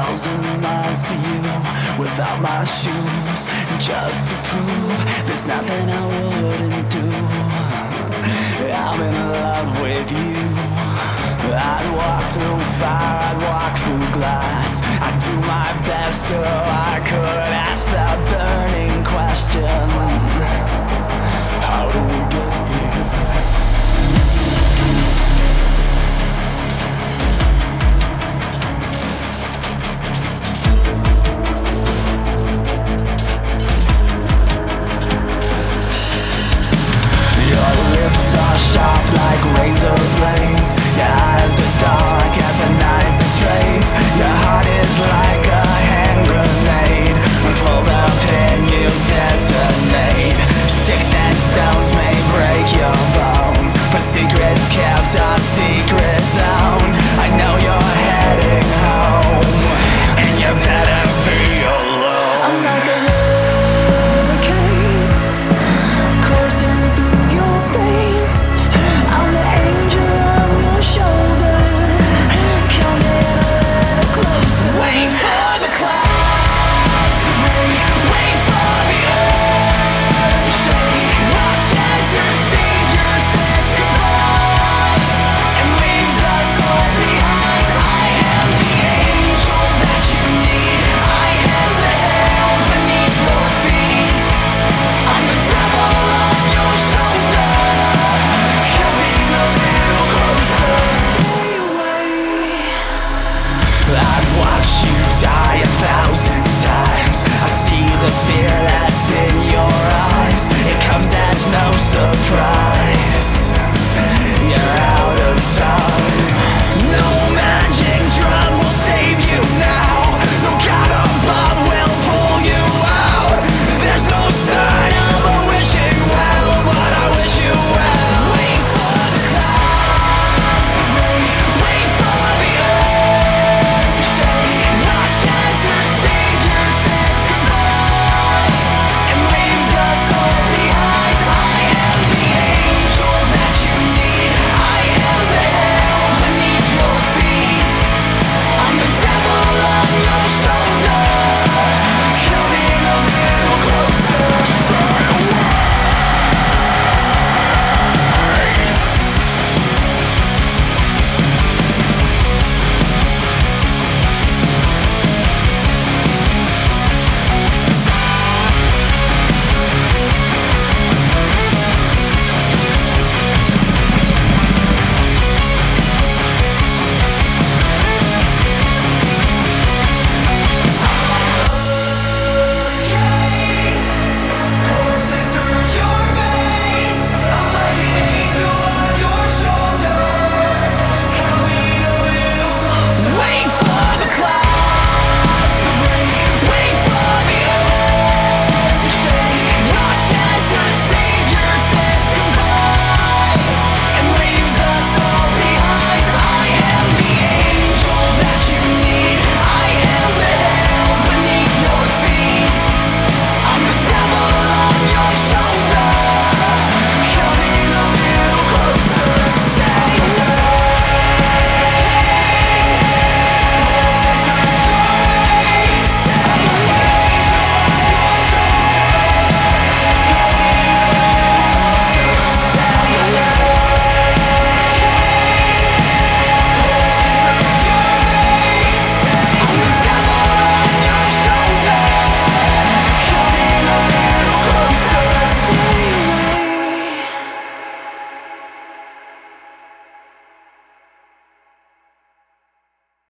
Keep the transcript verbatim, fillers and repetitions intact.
thousand miles for you without my shoes, just to prove there's nothing I wouldn't do. I'm in love with you. I'd walk through fire, I'd walk through glass. I'd do my best so I could ask the burning question: how do we get here? Sharp like razor blades. Your eyes are dark as the night betrays. Your heart is like a hand grenade. Pull the pin, you detonate. Sticks and stones may break your bones, but secrets kept are secrets owned. I know you're heading home, and you better be alone. I'm like a hurricane coursing through your veins. I'm the angel on your shoulder, coming a little closer. Wait for the clouds to break, wait for the earth to shake. Watch as your savior says goodbye and leaves us all behind. I am the angel that you need. I am the hell beneath your feet. I'm the devil on your shoulder, coming a little closer. Stay away. I've watched you die a thousand times. I see the fear that's in your eyes. It comes as no surprise.